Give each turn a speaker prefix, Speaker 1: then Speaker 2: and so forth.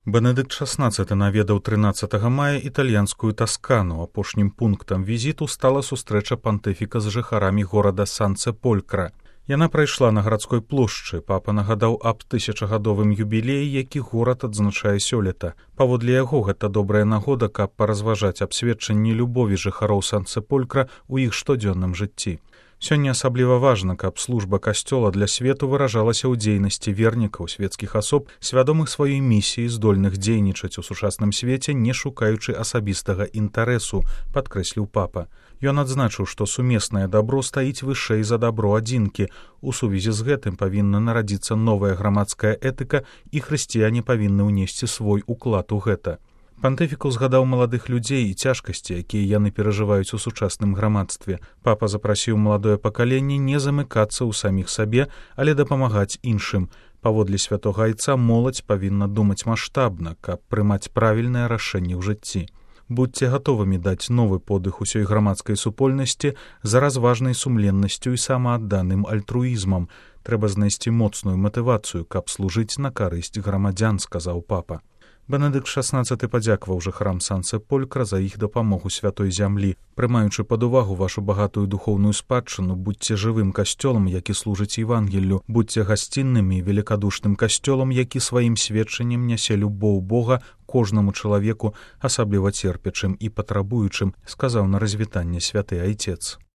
Speaker 1: Бенедыкт XVI наведаў 13 мая італьянскую Таскану. Апошнім пунктам візіту стала сустрэча пантыфіка з жыхарамі горада Сан-Цеполькра. Яна прайшла на гарадской плошчы. Папа нагадаў аб тысячагадовым юбілеі, які горад адзначае сёлета. Паводле яго, гэта добрая нагода, каб паразважаць аб сведчанні любові жыхароў Сан-Цеполькра ў іх штодзённым жыцці. Сёння асабліва важна, каб служба касцёла для свету выражалася ў дзейнасці вернікаў, свецкіх асоб, свядомых сваёй місіі, здольных дзейнічаць у сучасным свеце, не шукаючы асабістага інтарэсу, падкрэсліў папа. Ён адзначыў, што сумеснае дабро стаіць вышэй за дабро адзінкі. У сувязі з гэтым павінна нарадзіцца новая грамадская этыка, і хрысціяне павінны ўнесці свой уклад у гэта. Пантыфік узгадаў маладых людзей і цяжкасці, якія яны перажываюць у сучасным грамадстве. Папа запрасіў маладое пакаленне не замыкацца ў саміх сабе, але дапамагаць іншым. Паводле святога айца моладзь павінна думаць маштабна, каб прымаць правільнае рашэнне ў жыцці. Будьце гатовымі даць новы подых усёй грамадскай супольнасці з разважнай сумленнасцю і самаадданым альтруізмам. Трэба знайсці моцную матывацыю, каб служыць на карысць грамадзян, сказаў папа. Бенедыкт XVI падзякаваў жыхарам Сан-Цеполькра за іх дапамогу святой зямлі. Прымаючы пад увагу вашу багатую духоўную спадчыну, будьце жывым касцёлам, які служыць Евангеллю, будьце гасціннымі і великадушным касцёлам, які сваім сведчаннем нясе любоў Бога кожнаму чалавеку, асабліва церпячым і патрабуючым, сказаў на развітанне святы айцец.